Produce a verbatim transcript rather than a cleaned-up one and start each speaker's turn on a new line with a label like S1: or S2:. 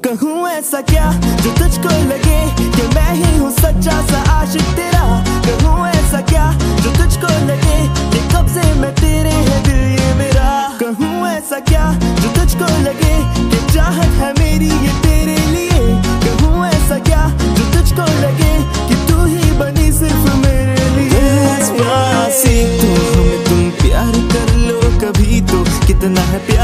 S1: कहूँ ऐसा क्या जो तुझको लगे कि मैं ही हूँ सच्चा सा आशिक तेरा। कहूँ ऐसा क्या जो तुझको लगे कि कब से मैं तेरे है दिल ये मेरा। कहूँ ऐसा क्या जो तुझको लगे कि चाहत है मेरी ये तेरे लिए। कहूँ ऐसा क्या जो तुझको लगे कि तू ही बनी सिर्फ मेरे लिए। तो हमें तुम प्यार कर लो कभी तो कितना है प्यार